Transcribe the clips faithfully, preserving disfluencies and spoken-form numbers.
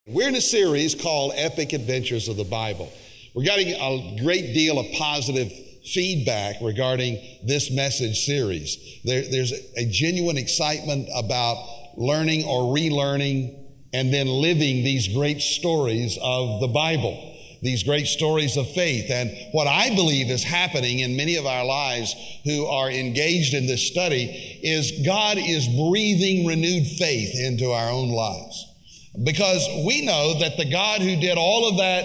We're in a series called Epic Adventures of the Bible. We're getting a great deal of positive feedback regarding this message series. There, there's a genuine excitement about learning or relearning and then living these great stories of the Bible, these great stories of faith. And what I believe is happening in many of our lives who are engaged in this study is God is breathing renewed faith into our own lives. Because we know that the God who did all of that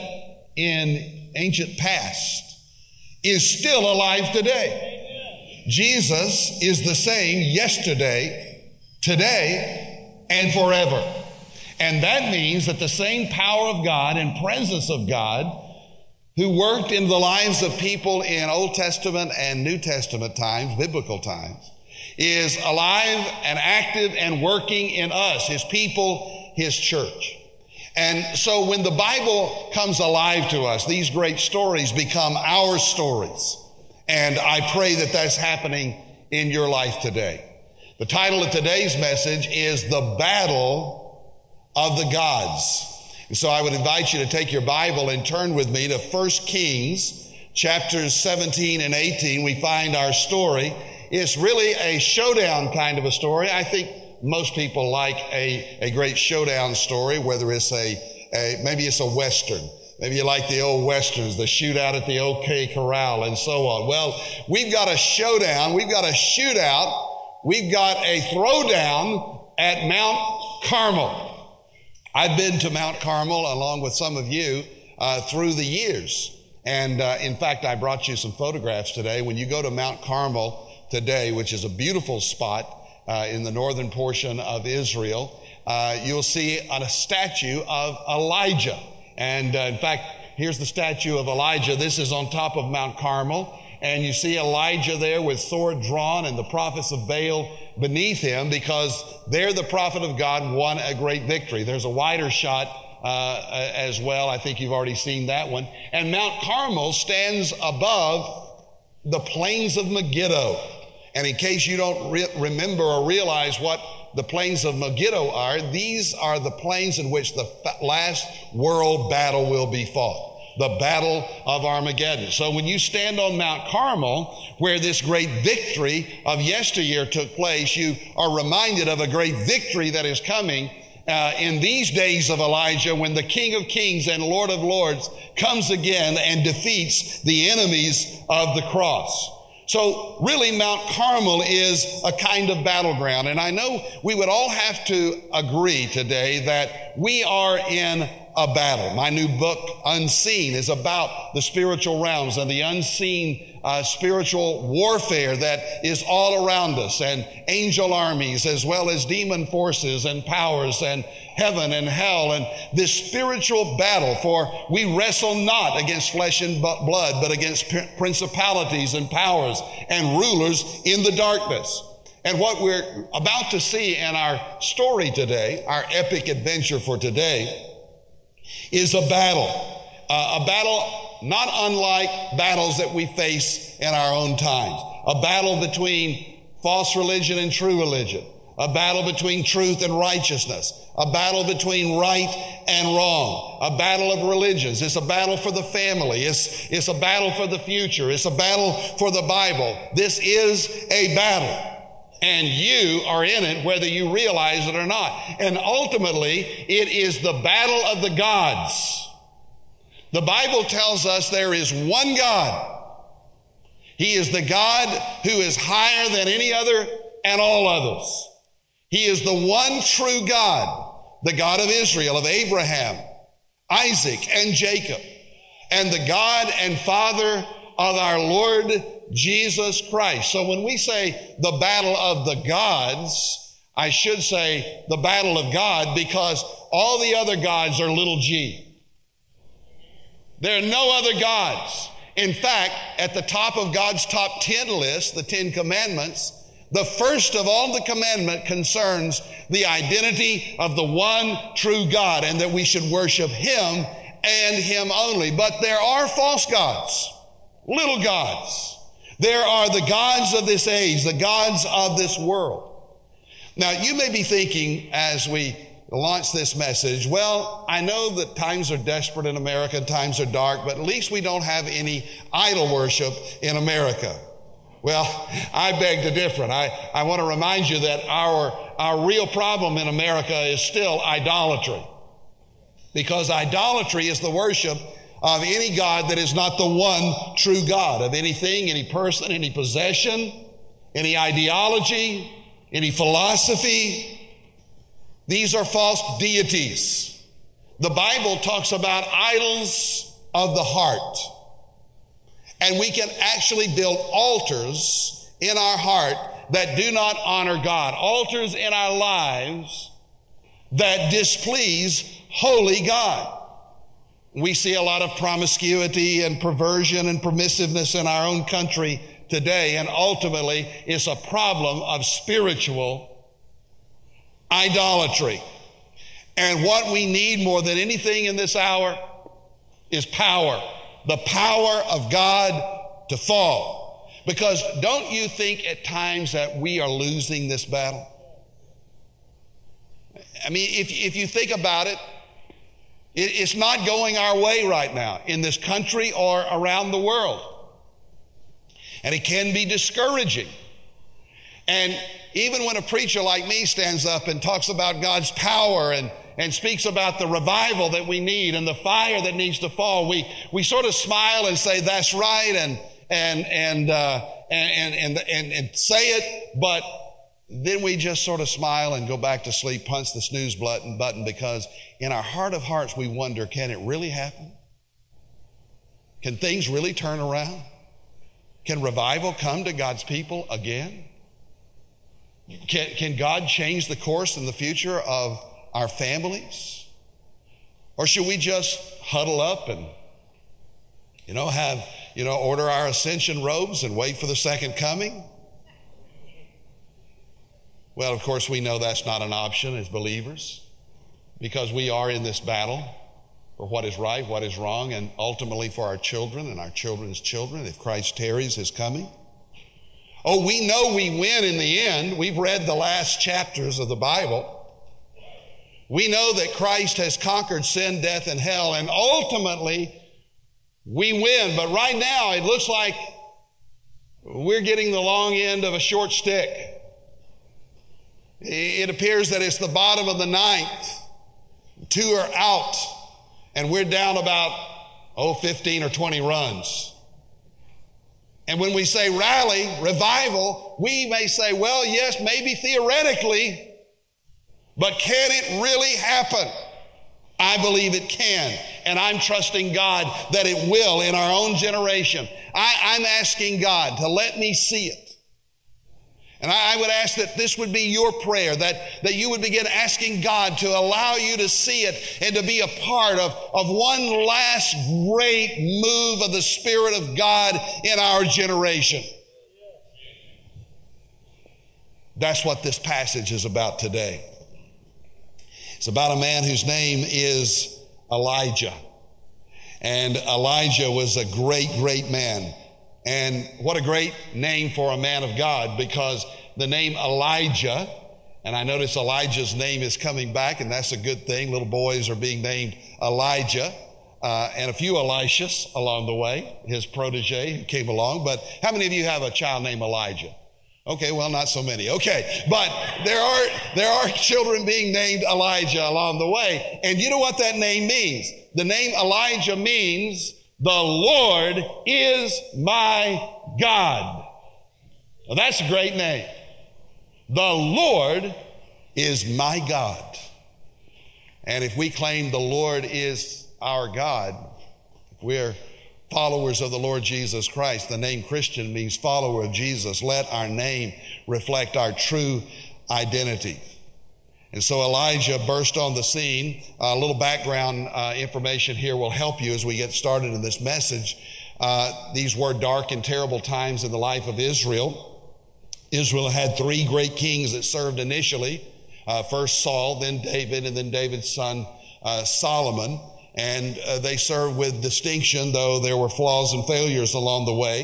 in ancient past is still alive today. Jesus is the same yesterday, today, and forever. And that means that the same power of God and presence of God who worked in the lives of people in Old Testament and New Testament times, biblical times, is alive and active and working in us, His people, His church. And so when the Bible comes alive to us, these great stories become our stories. And I pray that that's happening in your life today. The title of today's message is The Battle of the Gods. And so I would invite you to take your Bible and turn with me to First Kings, chapters seventeen and eighteen. We find our story. It's really a showdown kind of a story. I think most people like a, a great showdown story, whether it's a, a, maybe it's a Western. Maybe you like the old Westerns, the shootout at the OK Corral and so on. Well, we've got a showdown. We've got a shootout. We've got a throwdown at Mount Carmel. I've been to Mount Carmel along with some of you uh, through the years. And uh, in fact, I brought you some photographs today. When you go to Mount Carmel today, which is a beautiful spot, Uh, in the northern portion of Israel, uh, you'll see a statue of Elijah. And uh, in fact, here's the statue of Elijah. This is on top of Mount Carmel. And you see Elijah there with sword drawn and the prophets of Baal beneath him, because there the prophet of God won a great victory. There's a wider shot uh, as well. I think you've already seen that one. And Mount Carmel stands above the plains of Megiddo. And in case you don't re- remember or realize what the plains of Megiddo are, these are the plains in which the fa- last world battle will be fought, the Battle of Armageddon. So when you stand on Mount Carmel, where this great victory of yesteryear took place, you are reminded of a great victory that is coming uh, in these days of Elijah, when the King of Kings and Lord of Lords comes again and defeats the enemies of the cross. So really, Mount Carmel is a kind of battleground. And I know we would all have to agree today that we are in a battle. My new book, Unseen, is about the spiritual realms and the unseen uh, spiritual warfare that is all around us, and angel armies as well as demon forces and powers and heaven and hell, and this spiritual battle. For we wrestle not against flesh and blood, but against principalities and powers and rulers in the darkness. And what we're about to see in our story today, our epic adventure for today, is a battle. Uh, a battle not unlike battles that we face in our own times. A battle between false religion and true religion. A battle between truth and righteousness. A battle between right and wrong. A battle of religions. It's a battle for the family. It's, it's a battle for the future. It's a battle for the Bible. This is a battle. And you are in it whether you realize it or not. And ultimately, it is the battle of the gods. The Bible tells us there is one God. He is the God who is higher than any other and all others. He is the one true God, the God of Israel, of Abraham, Isaac, and Jacob, and the God and Father of our Lord Jesus Christ. So when we say the battle of the gods, I should say the battle of God, because all the other gods are little g. There are no other gods. In fact, at the top of God's top ten list, the Ten Commandments, the first of all the commandment concerns the identity of the one true God, and that we should worship Him and Him only. But there are false gods, little gods. There are the gods of this age, the gods of this world. Now, you may be thinking, as we launch this message? Well, I know that times are desperate in America and times are dark, but at least we don't have any idol worship in America. Well, I beg to differ. I, I want to remind you that our, our real problem in America is still idolatry. Because idolatry is the worship of any God that is not the one true God, of anything, any person, any possession, any ideology, any philosophy. These are false deities. The Bible talks about idols of the heart. And we can actually build altars in our heart that do not honor God. Altars in our lives that displease holy God. We see a lot of promiscuity and perversion and permissiveness in our own country today, and ultimately it's a problem of spiritual idolatry. And what we need more than anything in this hour is power. The power of God to fall. Because don't you think at times that we are losing this battle? I mean, if, if you think about it, it, it's not going our way right now in this country or around the world. And it can be discouraging. And even when a preacher like me stands up and talks about God's power and and speaks about the revival that we need and the fire that needs to fall, we we sort of smile and say that's right and and and uh, and, and and and say it, but then we just sort of smile and go back to sleep, punch the snooze button button because in our heart of hearts we wonder, can it really happen? Can things really turn around? Can revival come to God's people again? Can can God change the course in the future of our families? Or should we just huddle up and, you know, have, you know, order our ascension robes and wait for the second coming? Well, of course, we know that's not an option as believers because we are in this battle for what is right, what is wrong, and ultimately for our children and our children's children if Christ tarries his coming. Oh, we know we win in the end. We've read the last chapters of the Bible. We know that Christ has conquered sin, death, and hell, and ultimately we win. But right now it looks like we're getting the long end of a short stick. It appears that it's the bottom of the ninth. Two are out, and we're down about, oh, fifteen or twenty runs. And when we say rally, revival, we may say, well, yes, maybe theoretically, but can it really happen? I believe it can. And I'm trusting God that it will in our own generation. I, I'm asking God to let me see it. And I, I would ask that this would be your prayer, that, that you would begin asking God to allow you to see it and to be a part of, of one last great move of the Spirit of God in our generation. That's what this passage is about today. It's about a man whose name is Elijah. And Elijah was a great, great man. And what a great name for a man of God, because the name Elijah, and I notice Elijah's name is coming back, and that's a good thing. Little boys are being named Elijah, uh, and a few Elishas along the way, his protege who came along. But how many of you have a child named Elijah? Okay, well, not so many. Okay, but there are there are children being named Elijah along the way. And you know what that name means? The name Elijah means the Lord is my God. Well, that's a great name. The Lord is my God. And if we claim the Lord is our God, if we're followers of the Lord Jesus Christ, the name Christian means follower of Jesus. Let our name reflect our true identity. And so Elijah burst on the scene. A little background uh, information here will help you as we get started in this message. Uh, these were dark and terrible times in the life of Israel. Israel had three great kings that served initially. Uh, first Saul, then David, and then David's son uh, Solomon. And uh, they served with distinction, though there were flaws and failures along the way.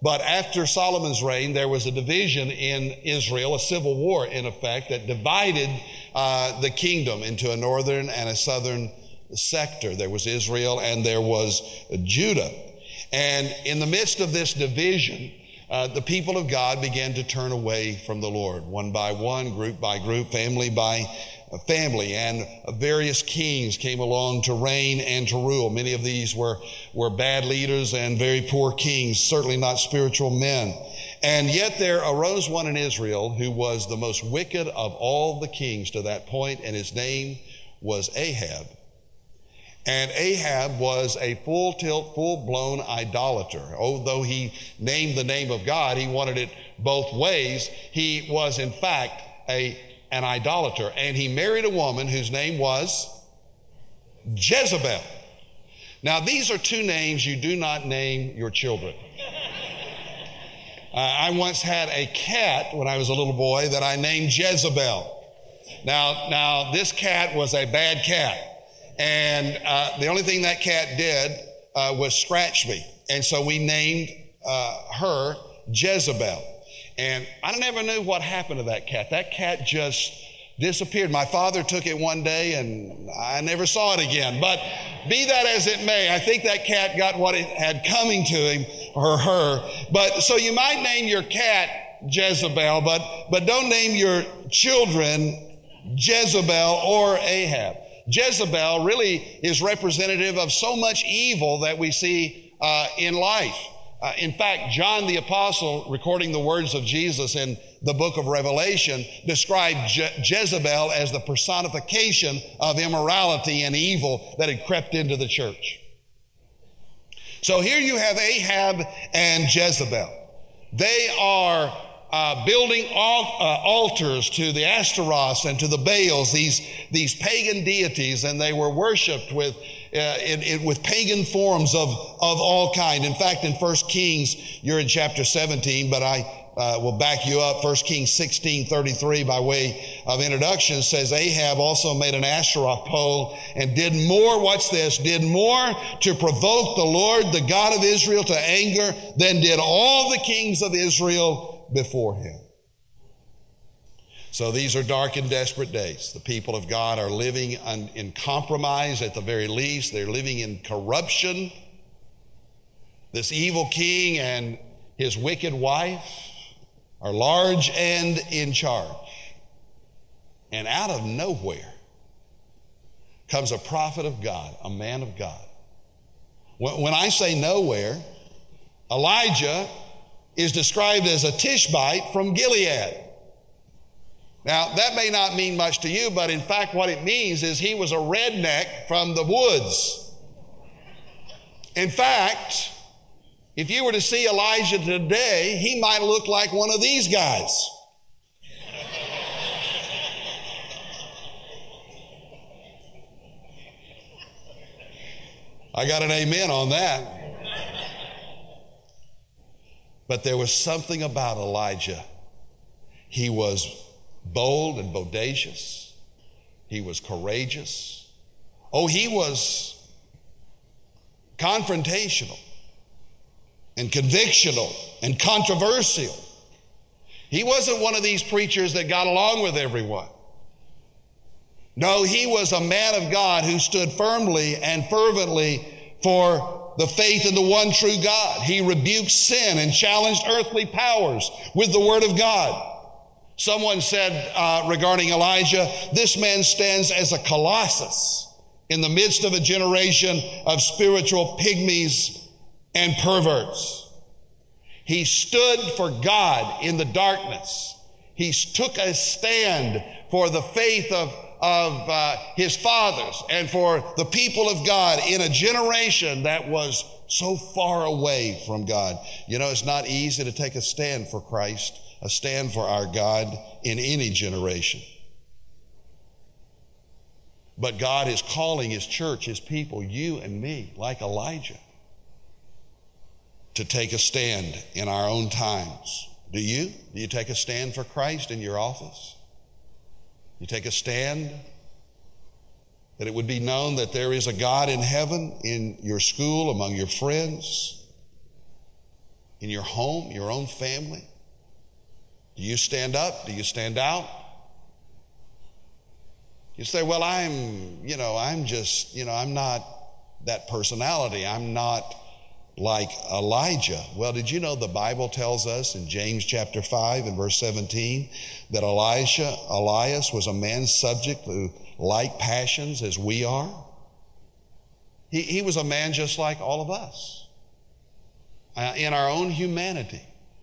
But after Solomon's reign, there was a division in Israel, a civil war in effect, that divided uh, the kingdom into a northern and a southern sector. There was Israel and there was Judah. And in the midst of this division, uh, the people of God began to turn away from the Lord, one by one, group by group, family by family, and various kings came along to reign and to rule. Many of these were, were bad leaders and very poor kings, certainly not spiritual men. And yet there arose one in Israel who was the most wicked of all the kings to that point, and his name was Ahab. And Ahab was a full tilt, full-blown idolater. Although he named the name of God, he wanted it both ways. He was, in fact, a an idolater. And he married a woman whose name was Jezebel. Now, these are two names you do not name your children. Uh, I once had a cat when I was a little boy that I named Jezebel. Now, now this cat was a bad cat. And uh, the only thing that cat did uh, was scratch me. And so we named uh, her Jezebel. And I never knew what happened to that cat. That cat just disappeared. My father took it one day and I never saw it again. But be that as it may, I think that cat got what it had coming to him or her. But so you might name your cat Jezebel, but, but don't name your children Jezebel or Ahab. Jezebel really is representative of so much evil that we see uh, in life. Uh, in fact, John the Apostle, recording the words of Jesus in the book of Revelation, described Je- Jezebel as the personification of immorality and evil that had crept into the church. So here you have Ahab and Jezebel. They are uh, building al- uh, altars to the Ashtaroths and to the Baals, these, these pagan deities, and they were worshiped with Uh, in, in, with pagan forms of, of all kind. In fact, in First Kings, you're in chapter seventeen, but I uh, will back you up. First Kings sixteen thirty-three, by way of introduction, says Ahab also made an Ashtaroth pole and did more, watch this, did more to provoke the Lord, the God of Israel, to anger than did all the kings of Israel before him. So these are dark and desperate days. The people of God are living in compromise at the very least. They're living in corruption. This evil king and his wicked wife are large and in charge. And out of nowhere comes a prophet of God, a man of God. When I say nowhere, Elijah is described as a Tishbite from Gilead. Now, that may not mean much to you, but in fact what it means is he was a redneck from the woods. In fact, if you were to see Elijah today, he might look like one of these guys. I got an amen on that. But there was something about Elijah. He was bold and bodacious. He was courageous. Oh, he was confrontational and convictional and controversial. He wasn't one of these preachers that got along with everyone. No, he was a man of God who stood firmly and fervently for the faith in the one true God. He rebuked sin and challenged earthly powers with the word of God. Someone said uh, regarding Elijah, this man stands as a colossus in the midst of a generation of spiritual pygmies and perverts. He stood for God in the darkness. He took a stand for the faith of, of uh, his fathers and for the people of God in a generation that was so far away from God. You know, it's not easy to take a stand for Christ, a stand for our God in any generation. But God is calling his church, his people, you and me, like Elijah, to take a stand in our own times. Do you? Do you take a stand for Christ in your office? You take a stand that it would be known that there is a God in heaven, in your school, among your friends, in your home, your own family? Do you stand up? Do you stand out? You say, well, I'm, you know, I'm just, you know, I'm not that personality. I'm not like Elijah. Well, did you know the Bible tells us in James chapter five and verse seventeen that Elisha, Elias was a man subject to like passions as we are? He, he was a man just like all of us uh, in our own humanity.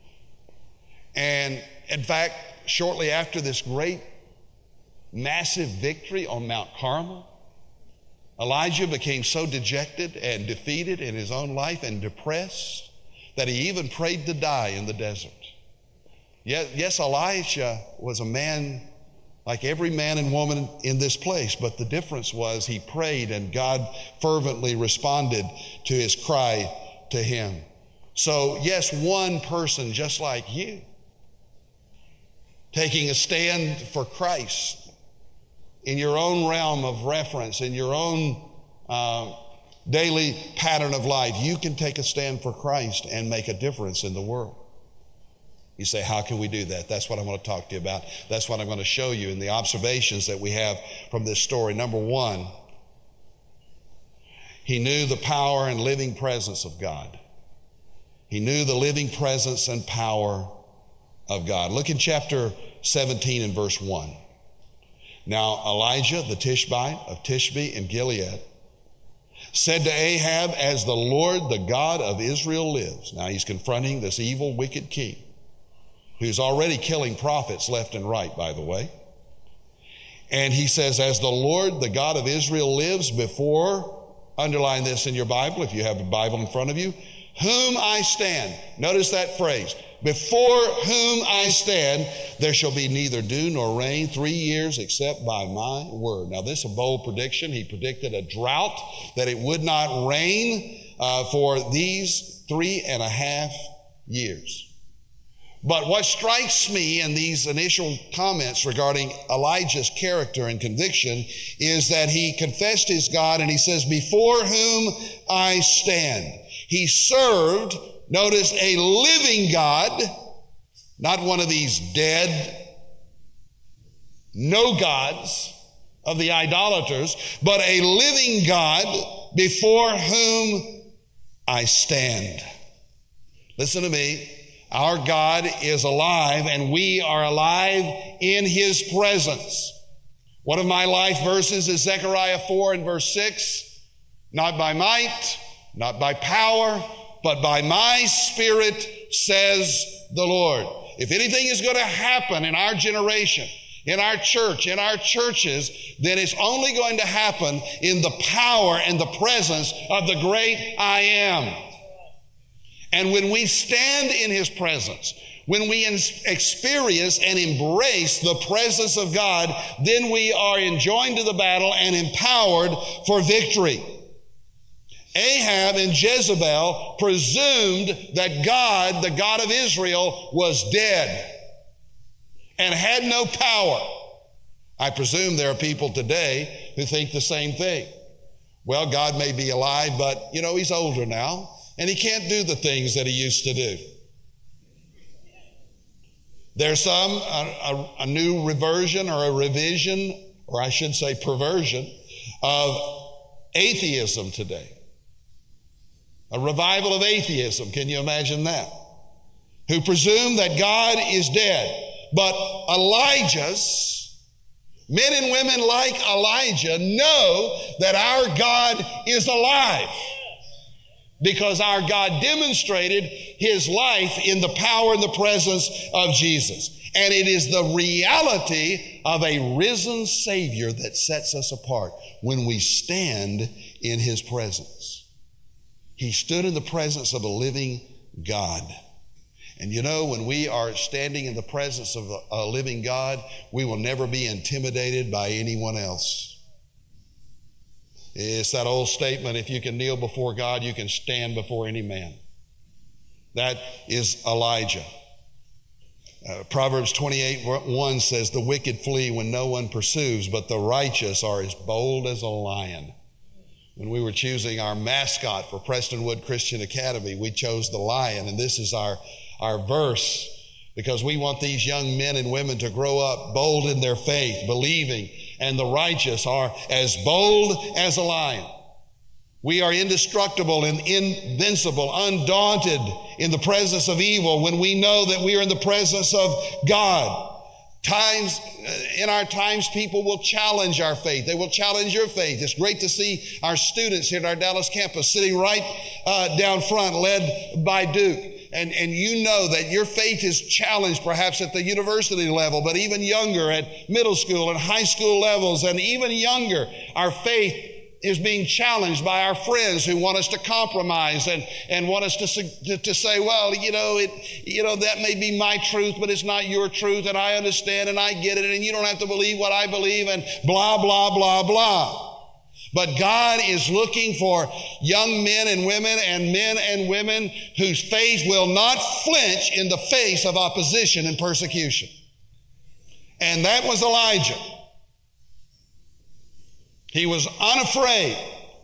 And in fact, shortly after this great massive victory on Mount Carmel, Elijah became so dejected and defeated in his own life and depressed that he even prayed to die in the desert. Yes, yes, Elisha was a man like every man and woman in this place, but the difference was he prayed and God fervently responded to his cry to him. So yes, one person just like you, taking a stand for Christ in your own realm of reference, in your own uh, daily pattern of life, you can take a stand for Christ and make a difference in the world. You say, how can we do that? That's what I want to talk to you about. That's what I'm going to show you in the observations that we have from this story. Number one, he knew the power and living presence of God. He knew the living presence and power of God. Look in chapter seventeen and verse one. Now Elijah the Tishbite of Tishbe in Gilead said to Ahab, as the Lord, the God of Israel lives. Now he's confronting this evil, wicked king who's already killing prophets left and right, by the way. And he says, as the Lord, the God of Israel lives, before, underline this in your Bible if you have a Bible in front of you, whom I stand. Notice that phrase. Before whom I stand, there shall be neither dew nor rain three years except by my word. Now this is a bold prediction. He predicted a drought, that it would not rain uh, for these three and a half years. But what strikes me in these initial comments regarding Elijah's character and conviction is that he confessed his God and he says, before whom I stand. He served, notice, a living God, not one of these dead, no gods of the idolaters, but a living God before whom I stand. Listen to me. Our God is alive and we are alive in his presence. One of my life verses is Zechariah four and verse six. Not by might, not by power, but by my Spirit, says the Lord. If anything is going to happen in our generation, in our church, in our churches, then it's only going to happen in the power and the presence of the great I am. And when we stand in his presence, when we experience and embrace the presence of God, then we are enjoined to the battle and empowered for victory. Ahab and Jezebel presumed that God, the God of Israel, was dead and had no power. I presume there are people today who think the same thing. Well, God may be alive, but, you know, he's older now, and he can't do the things that he used to do. There's some, a, a, a new reversion or a revision, or I should say perversion, of atheism today. A revival of atheism, can you imagine that? Who presume that God is dead. But Elijah's, men and women like Elijah, know that our God is alive. Because our God demonstrated his life in the power and the presence of Jesus. And it is the reality of a risen Savior that sets us apart when we stand in his presence. He stood in the presence of a living God. And you know, when we are standing in the presence of a, a living God, we will never be intimidated by anyone else. It's that old statement, if you can kneel before God, you can stand before any man. That is Elijah. Uh, Proverbs twenty-eight one says, the wicked flee when no one pursues, but the righteous are as bold as a lion. When we were choosing our mascot for Prestonwood Christian Academy, we chose the lion, and this is our, our verse, because we want these young men and women to grow up bold in their faith, believing, and the righteous are as bold as a lion. We are indestructible and invincible, undaunted in the presence of evil when we know that we are in the presence of God. Times, in our times, people will challenge our faith. They will challenge your faith. It's great to see our students here at our Dallas campus sitting right uh, down front, led by Duke. And, and you know that your faith is challenged perhaps at the university level, but even younger at middle school and high school levels, and even younger, our faith is being challenged by our friends who want us to compromise and, and want us to, to, to say, well, you know, it, you know, that may be my truth, but it's not your truth, and I understand and I get it, and you don't have to believe what I believe, and blah, blah, blah, blah. But God is looking for young men and women and men and women whose faith will not flinch in the face of opposition and persecution. And that was Elijah. He was unafraid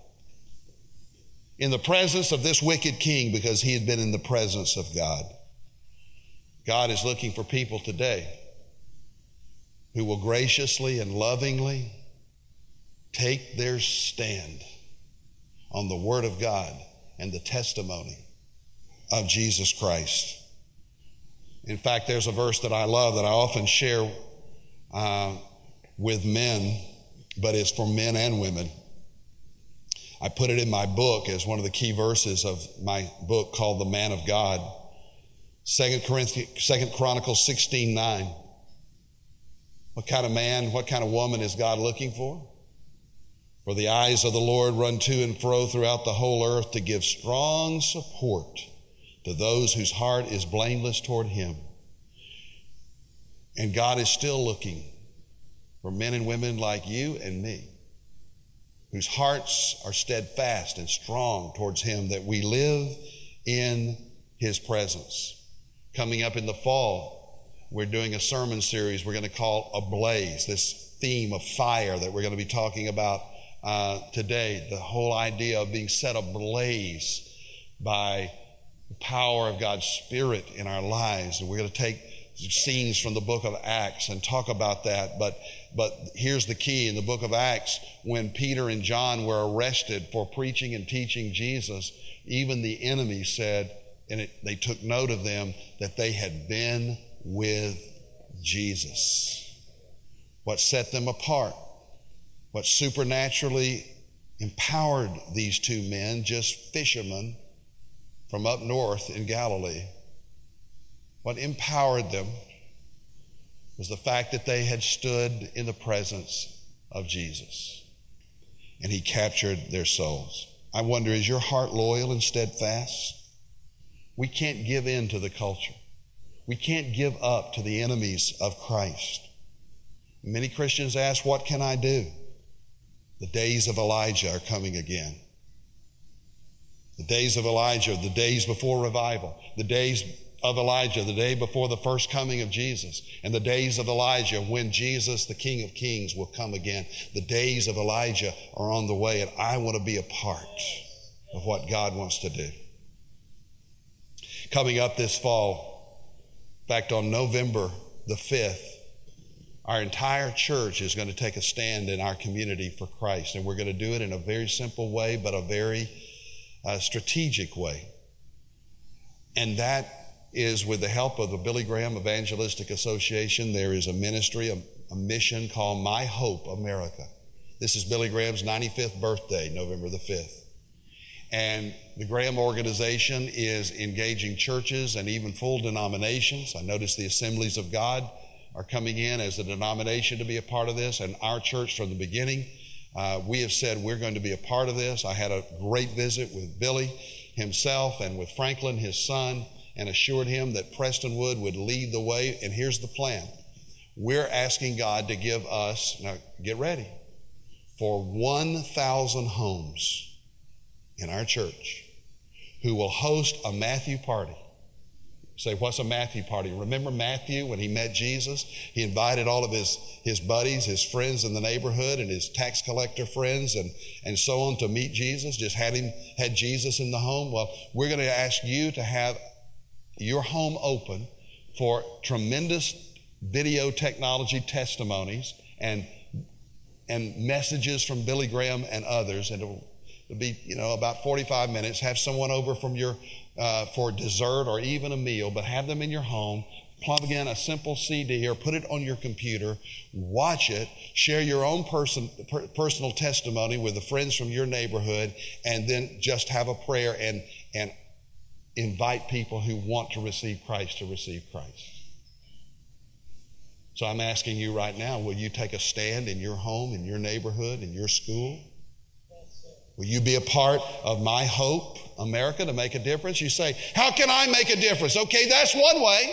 in the presence of this wicked king because he had been in the presence of God. God is looking for people today who will graciously and lovingly take their stand on the Word of God and the testimony of Jesus Christ. In fact, there's a verse that I love that I often share uh, with men, but it's for men and women. I put it in my book as one of the key verses of my book called The Man of God. Second Corinthians, Second Chronicles sixteen nine. What kind of man, what kind of woman is God looking for? For the eyes of the Lord run to and fro throughout the whole earth to give strong support to those whose heart is blameless toward Him. And God is still looking for men and women like you and me, whose hearts are steadfast and strong towards Him, that we live in His presence. Coming up in the fall, we're doing a sermon series we're going to call Ablaze, this theme of fire that we're going to be talking about uh, today, the whole idea of being set ablaze by the power of God's Spirit in our lives. And we're going to take scenes from the book of Acts and talk about that. But but here's the key. In the book of Acts, when Peter and John were arrested for preaching and teaching Jesus, even the enemy said, and it, they took note of them, that they had been with Jesus. What set them apart, what supernaturally empowered these two men, just fishermen from up north in Galilee, what empowered them was the fact that they had stood in the presence of Jesus, and He captured their souls. I wonder, is your heart loyal and steadfast? We can't give in to the culture. We can't give up to the enemies of Christ. Many Christians ask, what can I do? The days of Elijah are coming again. The days of Elijah, the days before revival, the days of Elijah, the day before the first coming of Jesus, and the days of Elijah when Jesus, the King of Kings, will come again. The days of Elijah are on the way, and I want to be a part of what God wants to do. Coming up this fall, in fact, on November the fifth, our entire church is going to take a stand in our community for Christ, and we're going to do it in a very simple way, but a very uh, strategic way. And that is with the help of the Billy Graham Evangelistic Association. There is a ministry, a, a mission called My Hope America. This is Billy Graham's ninety-fifth birthday, November the fifth. And the Graham organization is engaging churches and even full denominations. I notice the Assemblies of God are coming in as a denomination to be a part of this. And our church from the beginning, uh, we have said we're going to be a part of this. I had a great visit with Billy himself and with Franklin, his son, and assured him that Prestonwood would lead the way. And here's the plan. We're asking God to give us, now get ready, for one thousand homes in our church who will host a Matthew party Say, what's a Matthew party? Remember Matthew when he met Jesus? He invited all of his, his buddies, his friends in the neighborhood, and his tax collector friends and, and so on to meet Jesus. Just had him, had Jesus in the home. Well, we're going to ask you to have your home open for tremendous video technology testimonies and, and messages from Billy Graham and others. And it'll, it'll be, you know, about forty-five minutes. Have someone over from your Uh, for dessert or even a meal, but have them in your home, plug in a simple C D or put it on your computer, watch it, share your own person, per, personal testimony with the friends from your neighborhood, and then just have a prayer and, and invite people who want to receive Christ to receive Christ. So I'm asking you right now, will you take a stand in your home, in your neighborhood, in your school? Will you be a part of My Hope America to make a difference? You say, how can I make a difference? Okay, that's one way.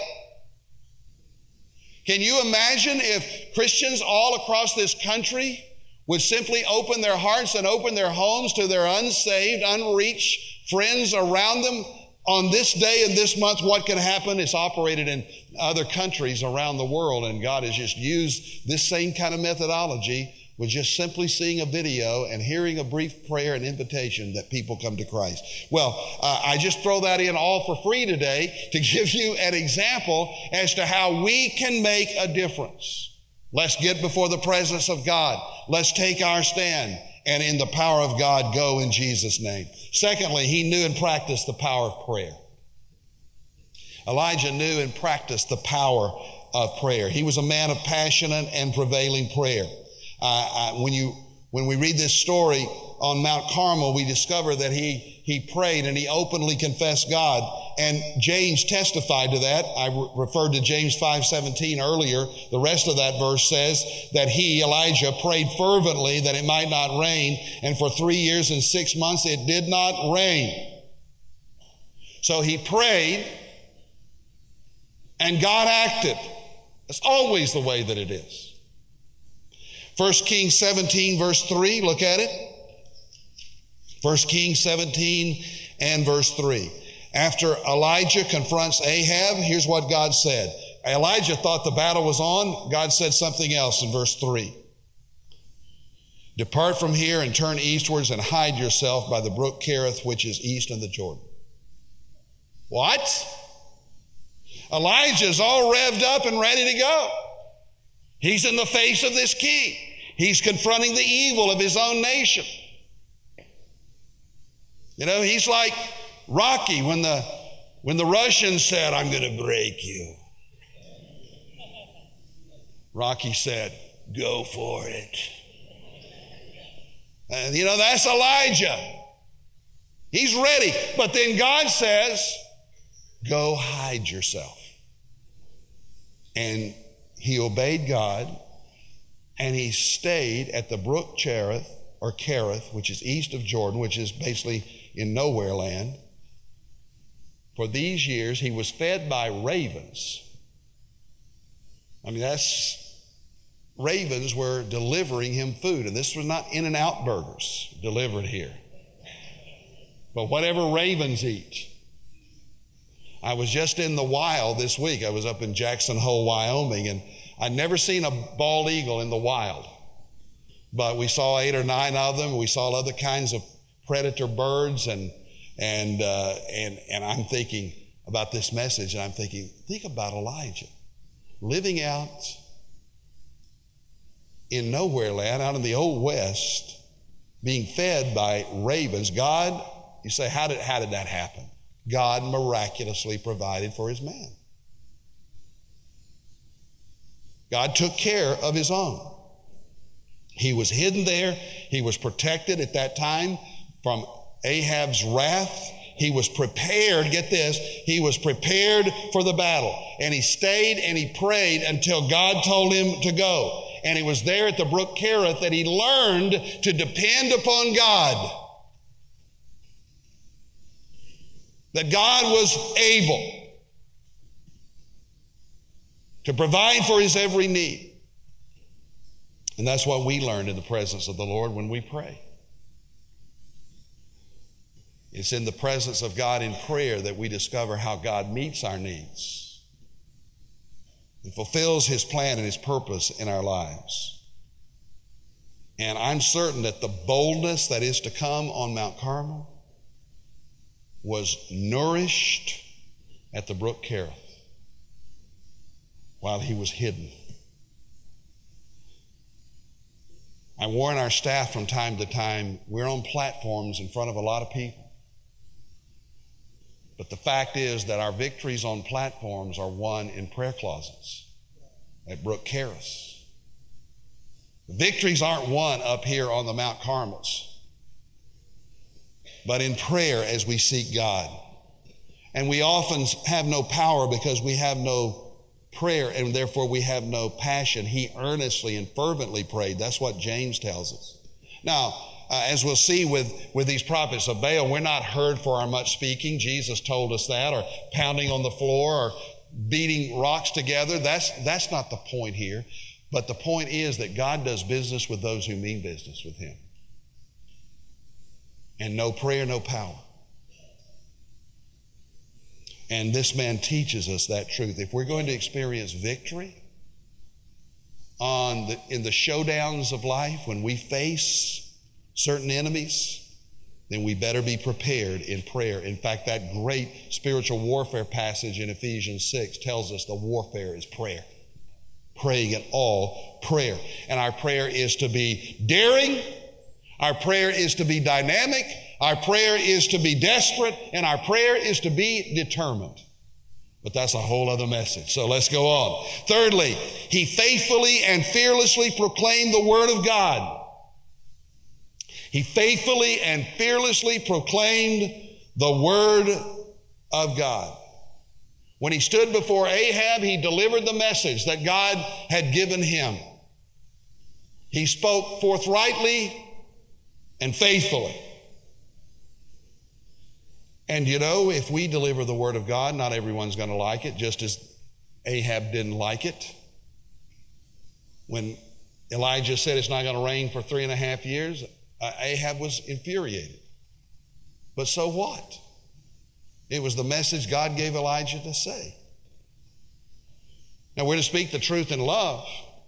Can you imagine if Christians all across this country would simply open their hearts and open their homes to their unsaved, unreached friends around them? On this day and this month, what can happen? It's operated in other countries around the world, and God has just used this same kind of methodology with just simply seeing a video and hearing a brief prayer and invitation that people come to Christ. Well, uh, I just throw that in all for free today to give you an example as to how we can make a difference. Let's get before the presence of God. Let's take our stand and in the power of God go in Jesus' name. Secondly, he knew and practiced the power of prayer. Elijah knew and practiced the power of prayer. He was a man of passionate and prevailing prayer. Uh, uh, when you when we read this story on Mount Carmel, we discover that he he prayed and he openly confessed God. And James testified to that. I re- referred to James five seventeen earlier. The rest of that verse says that he, Elijah, prayed fervently that it might not rain. And for three years and six months, it did not rain. So he prayed and God acted. That's always the way that it is. First Kings seventeen, verse three, look at it. First Kings seventeen and verse three. After Elijah confronts Ahab, here's what God said. Elijah thought the battle was on. God said something else in verse three. Depart from here and turn eastwards and hide yourself by the brook Kerith, which is east of the Jordan. What? Elijah's all revved up and ready to go. He's in the face of this king. He's confronting the evil of his own nation. You know, he's like Rocky when the when the Russians said, I'm going to break you. Rocky said, go for it. And you know, that's Elijah. He's ready. But then God says, go hide yourself. And he obeyed God, and he stayed at the brook Cherith, or Kerith, which is east of Jordan, which is basically in nowhere land. For these years, he was fed by ravens. I mean, that's, ravens were delivering him food, and this was not In-N-Out burgers delivered here, but whatever ravens eat. I was just in the wild this week. I was up in Jackson Hole, Wyoming, and I'd never seen a bald eagle in the wild. But we saw eight or nine of them. We saw other kinds of predator birds, and and uh, and and I'm thinking about this message, and I'm thinking, think about Elijah living out in nowhere land, out in the old west, being fed by ravens. God, you say, how did how did that happen? God miraculously provided for his man. God took care of his own. He was hidden there. He was protected at that time from Ahab's wrath. He was prepared, get this, he was prepared for the battle. And he stayed and he prayed until God told him to go. And it was there at the brook Kerith that he learned to depend upon God. That God was able to provide for his every need. And that's what we learned in the presence of the Lord when we pray. It's in the presence of God in prayer that we discover how God meets our needs and fulfills His plan and His purpose in our lives. And I'm certain that the boldness that is to come on Mount Carmel was nourished at the brook Kerith while he was hidden. I warn our staff from time to time, we're on platforms in front of a lot of people. But the fact is that our victories on platforms are won in prayer closets at Brook Kerith. Victories aren't won up here on the Mount Carmels, but in prayer as we seek God. And we often have no power because we have no prayer, and therefore we have no passion. He earnestly and fervently prayed. That's what James tells us. Now, uh, as we'll see with, with these prophets of Baal, we're not heard for our much speaking. Jesus told us that, or pounding on the floor, or beating rocks together. That's, that's not the point here. But the point is that God does business with those who mean business with Him. And no prayer, no power. And this man teaches us that truth. If we're going to experience victory on the, in the showdowns of life, when we face certain enemies, then we better be prepared in prayer. In fact, that great spiritual warfare passage in Ephesians six tells us the warfare is prayer. Praying in all prayer. And our prayer is to be daring. Our prayer is to be dynamic. Our prayer is to be desperate. And our prayer is to be determined. But that's a whole other message. So let's go on. Thirdly, he faithfully and fearlessly proclaimed the Word of God. He faithfully and fearlessly proclaimed the Word of God. When he stood before Ahab, he delivered the message that God had given him. He spoke forthrightly and faithfully. And you know, if we deliver the Word of God, not everyone's going to like it, just as Ahab didn't like it. When Elijah said it's not going to rain for three and a half years, uh, Ahab was infuriated. But so what? It was the message God gave Elijah to say. Now, we're to speak the truth in love,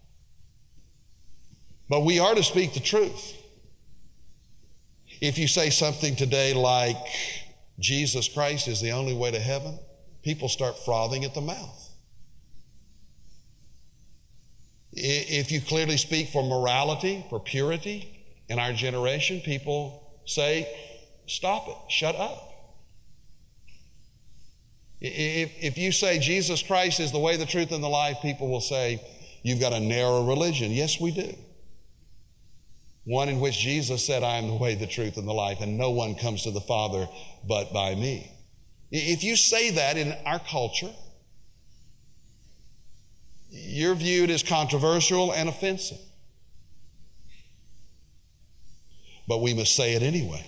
but we are to speak the truth. If you say something today like, Jesus Christ is the only way to heaven, people start frothing at the mouth. If you clearly speak for morality, for purity in our generation, people say, stop it, shut up. If, if you say Jesus Christ is the way, the truth, and the life, people will say, you've got a narrow religion. Yes, we do. One in which Jesus said, I am the way, the truth, and the life, and no one comes to the Father but by me. If you say that in our culture, you're viewed as controversial and offensive. But we must say it anyway.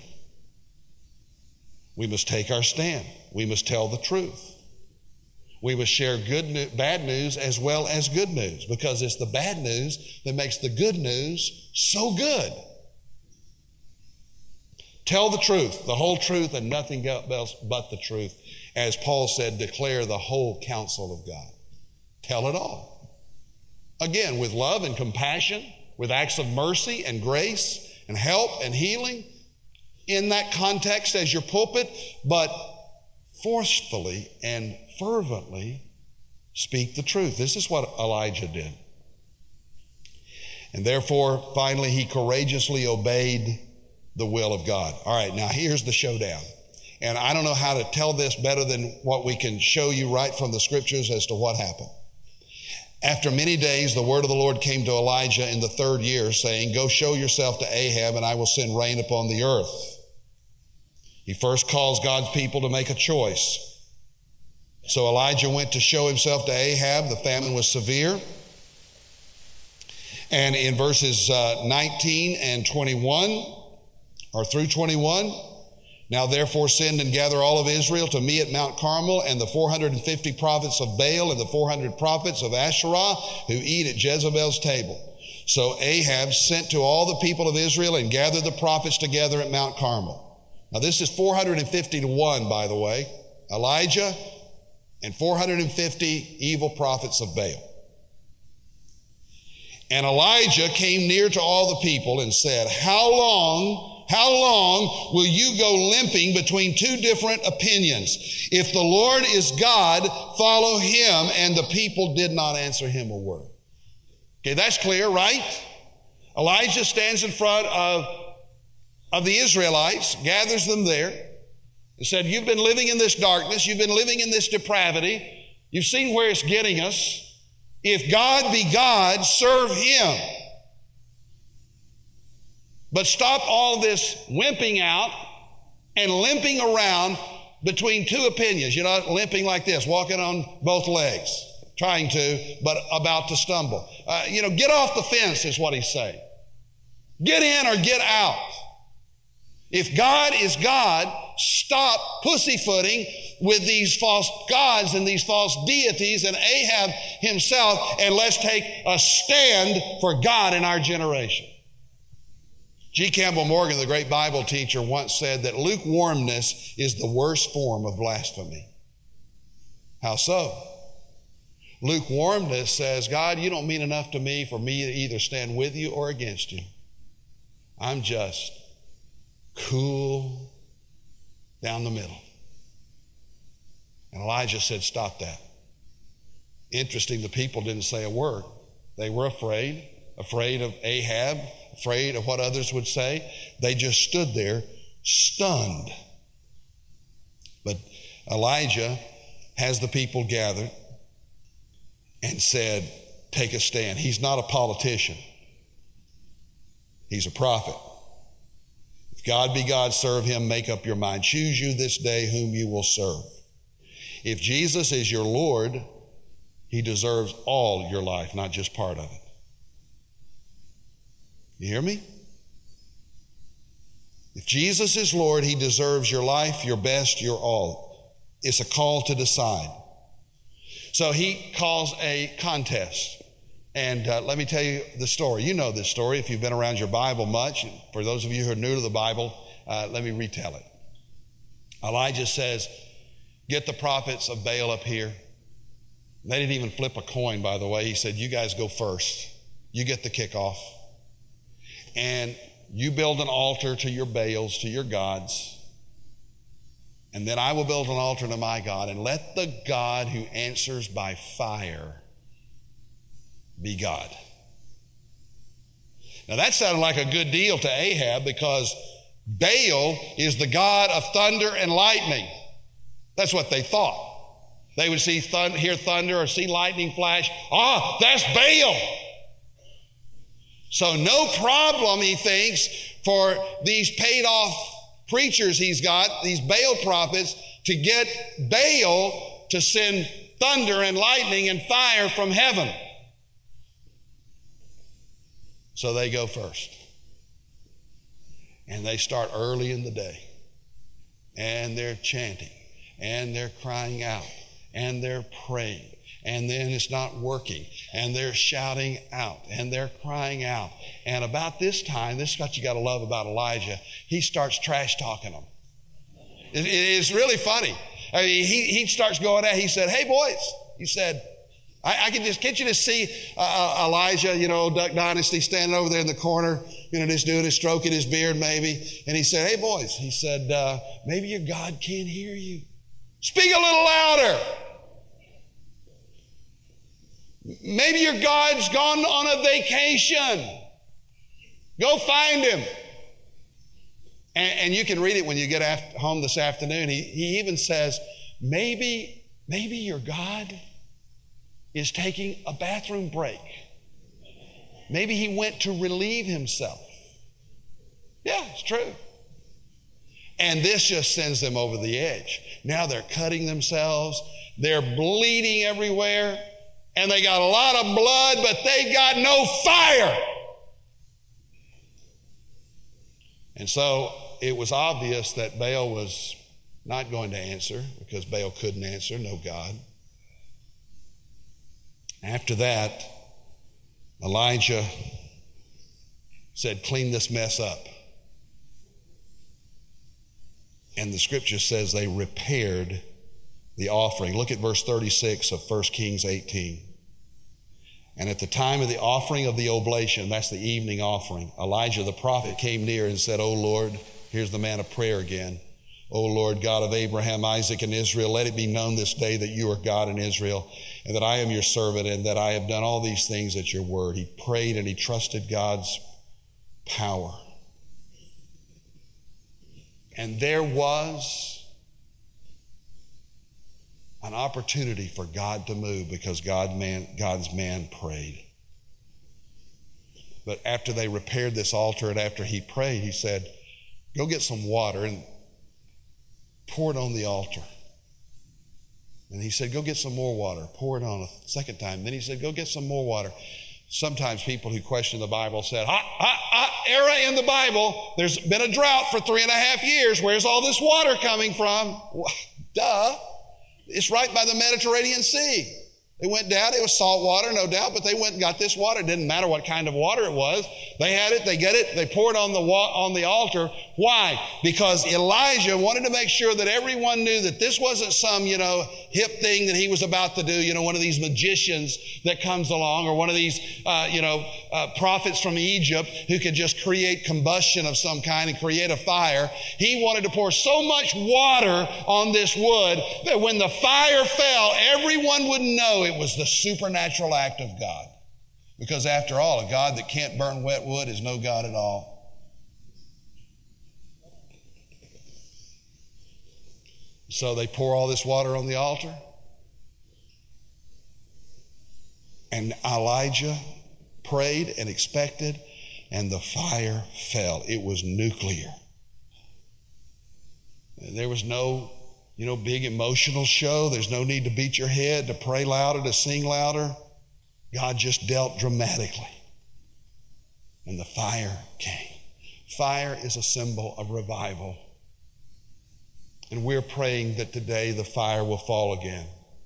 We must take our stand. We must tell the truth. We must share good news, bad news as well as good news, because it's the bad news that makes the good news so good. Tell the truth, the whole truth, and nothing else but the truth. As Paul said, declare the whole counsel of God. Tell it all. Again, with love and compassion, with acts of mercy and grace and help and healing, in that context as your pulpit, but forcefully and fervently speak the truth. This is what Elijah did. And therefore, finally, he courageously obeyed the will of God. All right, now here's the showdown. And I don't know how to tell this better than what we can show you right from the scriptures as to what happened. After many days, the word of the Lord came to Elijah in the third year, saying, go show yourself to Ahab, and I will send rain upon the earth. He first calls God's people to make a choice. So Elijah went to show himself to Ahab. The famine was severe. And in verses uh, nineteen and twenty-one, or through twenty-one, now therefore send and gather all of Israel to me at Mount Carmel, and the four hundred fifty prophets of Baal and the four hundred prophets of Asherah who eat at Jezebel's table. So Ahab sent to all the people of Israel and gathered the prophets together at Mount Carmel. Now this is four hundred fifty to one, by the way. Elijah and four hundred fifty evil prophets of Baal. And Elijah came near to all the people and said, How long, how long will you go limping between two different opinions? If the Lord is God, follow him. And the people did not answer him a word. Okay, that's clear, right? Elijah stands in front of, of the Israelites, gathers them there, and said, You've been living in this darkness. You've been living in this depravity. You've seen where it's getting us. If God be God, serve him. But stop all this wimping out and limping around between two opinions. You know, limping like this, walking on both legs, trying to, but about to stumble. Uh, you know, get off the fence is what he's saying. Get in or get out. If God is God, stop pussyfooting with these false gods and these false deities and Ahab himself, and let's take a stand for God in our generation. G. Campbell Morgan, the great Bible teacher, once said that lukewarmness is the worst form of blasphemy. How so? Lukewarmness says, God, you don't mean enough to me for me to either stand with you or against you. I'm just cool down the middle. And Elijah said, stop that. Interesting, the people didn't say a word. They were afraid, afraid of Ahab, afraid of what others would say. They just stood there stunned. But Elijah has the people gathered and said, take a stand. He's not a politician. He's a prophet. If God be God, serve him. Make up your mind. Choose you this day whom you will serve. If Jesus is your Lord, he deserves all your life, not just part of it. You hear me? If Jesus is Lord, he deserves your life, your best, your all. It's a call to decide. So he calls a contest. And uh, let me tell you the story. You know this story if you've been around your Bible much. For those of you who are new to the Bible, uh, let me retell it. Elijah says, get the prophets of Baal up here. They didn't even flip a coin, by the way. He said, you guys go first. You get the kickoff. And you build an altar to your Baals, to your gods. And then I will build an altar to my God. And let the God who answers by fire be God. Now that sounded like a good deal to Ahab, because Baal is the god of thunder and lightning. That's what they thought. They would see thund- hear thunder or see lightning flash. Ah, that's Baal. So no problem, he thinks, for these paid off preachers he's got, these Baal prophets, to get Baal to send thunder and lightning and fire from heaven. So they go first. And they start early in the day. And they're chanting. And they're crying out. And they're praying. And then it's not working. And they're shouting out. And they're crying out. And about this time, this is what you got to love about Elijah, he starts trash talking them. It, it's really funny. I mean, he, he starts going out. He said, hey, boys. He said, I, I can just, can't you just see uh, Elijah, you know, Duck Dynasty, standing over there in the corner, you know, just doing his, stroking his beard maybe. And he said, hey, boys, he said, uh, maybe your God can't hear you. Speak a little louder. Maybe your God's gone on a vacation. Go find him. And, and you can read it when you get after, home this afternoon. He, he even says, maybe, maybe your God is taking a bathroom break. Maybe he went to relieve himself. Yeah, it's true. And this just sends them over the edge. Now they're cutting themselves. They're bleeding everywhere. And they got a lot of blood, but they got no fire. And so it was obvious that Baal was not going to answer, because Baal couldn't answer, no God. After that, Elijah said, clean this mess up. And the scripture says they repaired the offering. Look at verse thirty-six of First Kings eighteen. And at the time of the offering of the oblation, that's the evening offering, Elijah the prophet came near and said, "O Lord," here's the man of prayer again, "O Lord, God of Abraham, Isaac, and Israel, let it be known this day that you are God in Israel, and that I am your servant, and that I have done all these things at your word." He prayed and he trusted God's power. And there was an opportunity for God to move because God man, God's man prayed. But after they repaired this altar and after he prayed, he said, "Go get some water and pour it on the altar." And he said, "Go get some more water." Pour it on a second time. Then he said, "Go get some more water." Sometimes people who question the Bible said, hot, hot, hot era in the Bible. There's been a drought for three and a half years. Where's all this water coming from? Well, duh. It's right by the Mediterranean Sea. They went down. It was salt water, no doubt, but they went and got this water. It didn't matter what kind of water it was. They had it. They get it. They poured on the wa- on the altar. Why? Because Elijah wanted to make sure that everyone knew that this wasn't some, you know, hip thing that he was about to do. You know, one of these magicians that comes along, or one of these, uh, you know, uh, prophets from Egypt who could just create combustion of some kind and create a fire. He wanted to pour so much water on this wood that when the fire fell, everyone would know it was the supernatural act of God. Because after all, a God that can't burn wet wood is no God at all. So they pour all this water on the altar. And Elijah prayed and expected, and the fire fell. It was nuclear. There was no, you know, big emotional show. There's no need to beat your head, to pray louder, to sing louder. God just dealt dramatically. And the fire came. Fire is a symbol of revival. And we're praying that today the fire will fall again.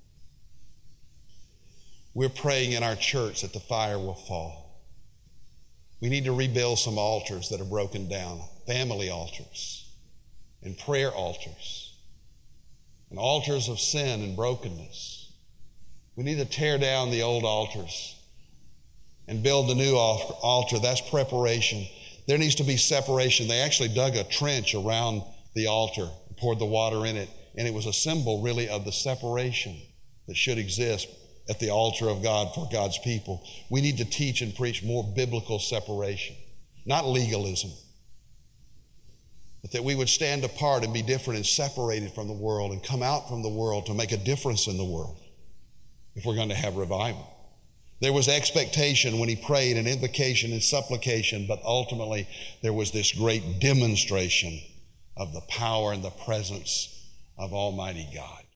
We're praying in our church that the fire will fall. We need to rebuild some altars that are broken down, family altars and prayer altars and altars of sin and brokenness. We need to tear down the old altars and build the new altar. That's preparation. There needs to be separation. They actually dug a trench around the altar, poured the water in it, and it was a symbol really of the separation that should exist at the altar of God for God's people. We need to teach and preach more biblical separation, not legalism, but that we would stand apart and be different and separated from the world and come out from the world to make a difference in the world if we're going to have revival. There was expectation when he prayed and invocation and supplication, but ultimately there was this great demonstration of the power and the presence of Almighty God.